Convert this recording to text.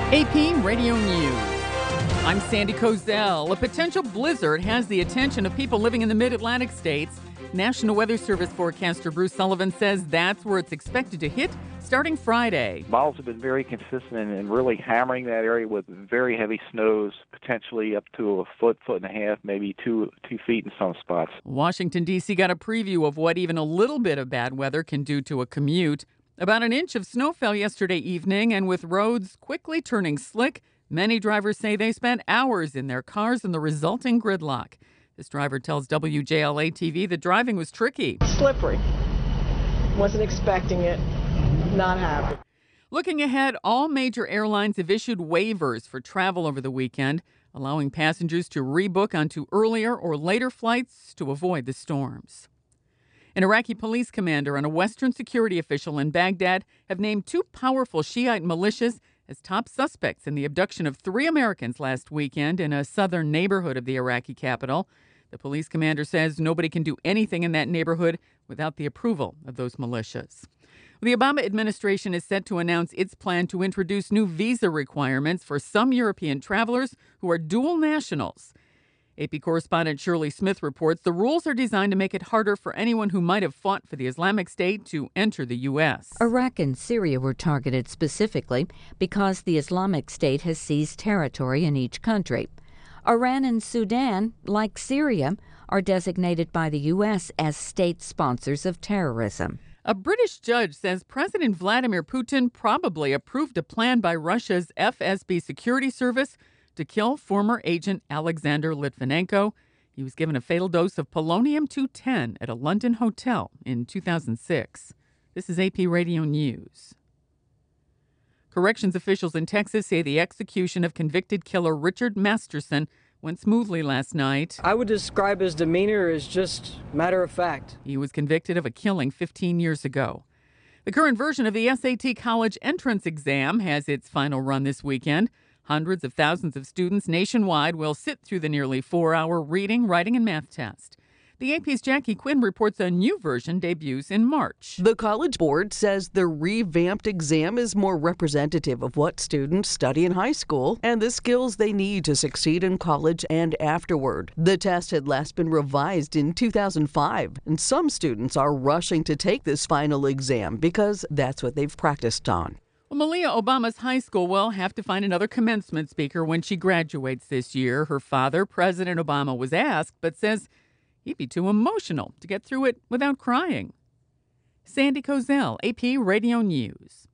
AP Radio News. I'm Sandy Kozel. A potential blizzard has the attention of people living in the mid-Atlantic states. National Weather Service forecaster Bruce Sullivan says that's where it's expected to hit starting Friday. Models have been very consistent in really hammering that area with very heavy snows, potentially up to a foot and a half, maybe 2 feet in some spots. Washington, D.C. got a preview of what even a little bit of bad weather can do to a commute. About an inch of snow fell yesterday evening, and with roads quickly turning slick, many drivers say they spent hours in their cars in the resulting gridlock. This driver tells WJLA-TV that driving was tricky. Slippery. Wasn't expecting it. Not happy. Looking ahead, all major airlines have issued waivers for travel over the weekend, allowing passengers to rebook onto earlier or later flights to avoid the storms. An Iraqi police commander and a Western security official in Baghdad have named two powerful Shiite militias as top suspects in the abduction of 3 Americans last weekend in a southern neighborhood of the Iraqi capital. The police commander says nobody can do anything in that neighborhood without the approval of those militias. The Obama administration is set to announce its plan to introduce new visa requirements for some European travelers who are dual nationals. AP correspondent Shirley Smith reports the rules are designed to make it harder for anyone who might have fought for the Islamic State to enter the U.S. Iraq and Syria were targeted specifically because the Islamic State has seized territory in each country. Iran and Sudan, like Syria, are designated by the U.S. as state sponsors of terrorism. A British judge says President Vladimir Putin probably approved a plan by Russia's FSB security service to kill former agent Alexander Litvinenko. He was given a fatal dose of polonium-210 at a London hotel in 2006. This is AP Radio News. Corrections officials in Texas say the execution of convicted killer Richard Masterson went smoothly last night. I would describe his demeanor as just matter of fact. He was convicted of a killing 15 years ago. The current version of the SAT college entrance exam has its final run this weekend. Hundreds of thousands of students nationwide will sit through the nearly 4-hour reading, writing, and math test. The AP's Jackie Quinn reports a new version debuts in March. The College Board says the revamped exam is more representative of what students study in high school and the skills they need to succeed in college and afterward. The test had last been revised in 2005, and some students are rushing to take this final exam because that's what they've practiced on. Well, Malia Obama's high school will have to find another commencement speaker when she graduates this year. Her father, President Obama, was asked, but says he'd be too emotional to get through it without crying. Sandy Kozel, AP Radio News.